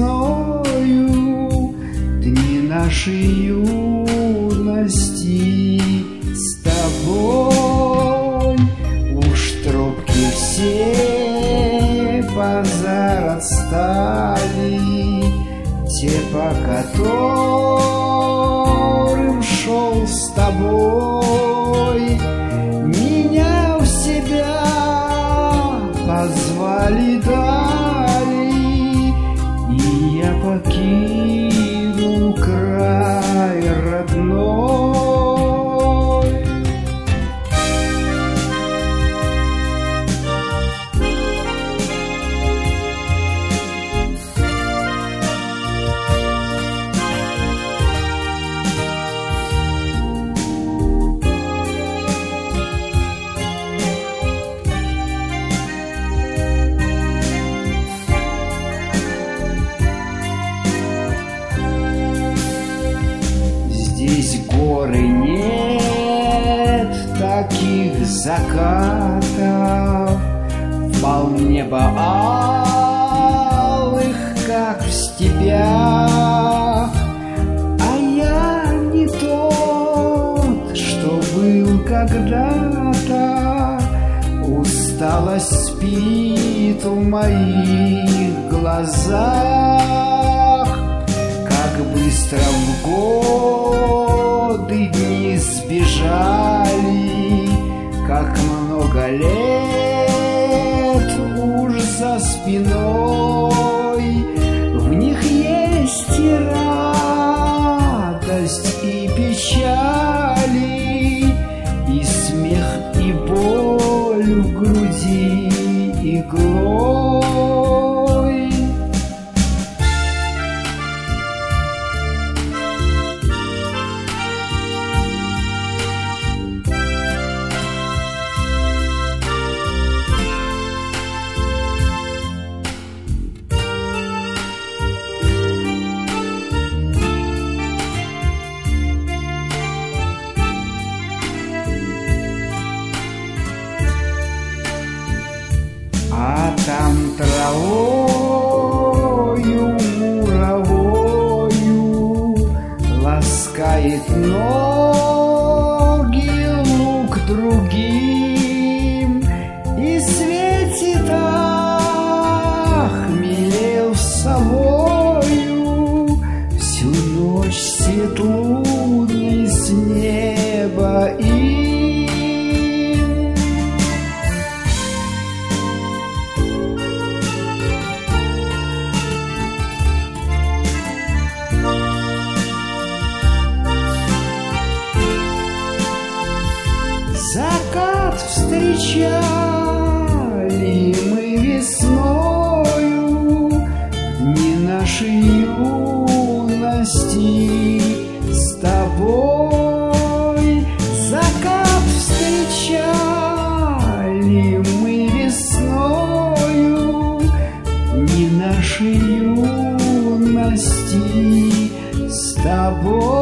весною, дни нашей юности с тобой. Уж тропки все позарастали, те, по которым шел с тобой. Меня в себя позвали дали, и я покинул край родной. Здесь горы нет таких закатов, вполне бы алых, как в степях. А я не тот, что был когда-то. Усталость спит в моих глазах. Как быстро в годы дни сбежали, как много лет уж за спиной. В них есть и радость, и печали, и смех, и боль в груди иглой. А там травою муровою ласкает ноги лук другим, и светит хмелел собою. Всю ночь свет лунный с неба закат встречали мы весною, дни нашей юности с тобой. Закат встречали мы весною, дни нашей юности с тобой.